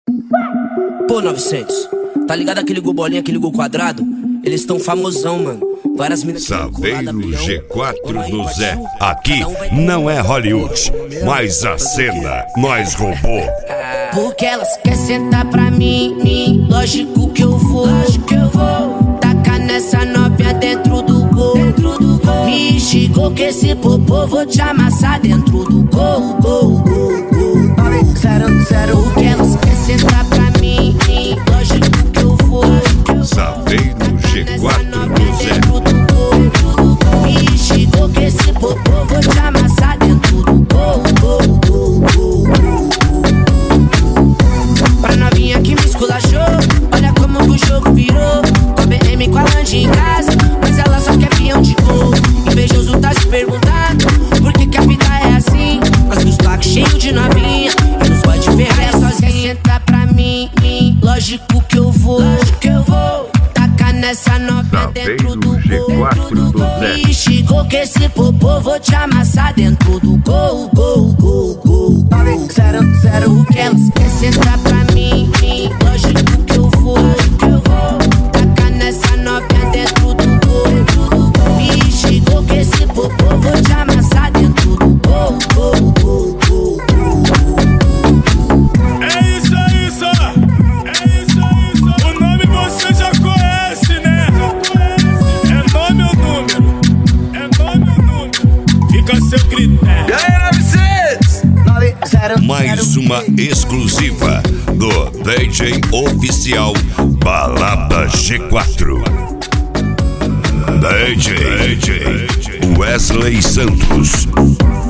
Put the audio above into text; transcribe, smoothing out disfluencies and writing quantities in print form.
Pô, 900, tá ligado aquele gol bolinha, aquele gol quadrado? Eles tão famosão, mano. Várias minas. Saveiro G4 do Zé. Aqui não é Hollywood, mas a cena nós roubou. Porque elas querem sentar pra mim, lógico que eu vou. Tacar nessa novinha dentro do gol. Me chegou que esse popô vou te amassar dentro do gol. Porque elas querem sentar pra mim, lógico que eu vou. Saveiro G4 do Zé. Me chegou que esse popô vou te amassar dentro do gol. Pra novinha que me esculachou, olha como que o jogo virou. Com a BM com a Lange em casa, mas ela só quer peão de gol. Invejoso tá se perguntando por que que a vida é assim. Mas nos tacos cheios de novinha e nos pode ferrar é sozinha. Senta pra mim, lógico que eu vou. Tacar nessa novinha dentro do gol. Me chegou que esse popô vou te amassar dentro do gol. Porque elas querem sentar pra mim, lógico que eu vou. Tacar nessa novinha dentro do gol. Me chegou que esse popô vou te amassar dentro do gol. É isso aí, só. O nome você já conhece, né? É nome ou número? Fica a seu critério. Mais uma exclusiva do DJ oficial Balada G4. DJ Wesley Santos.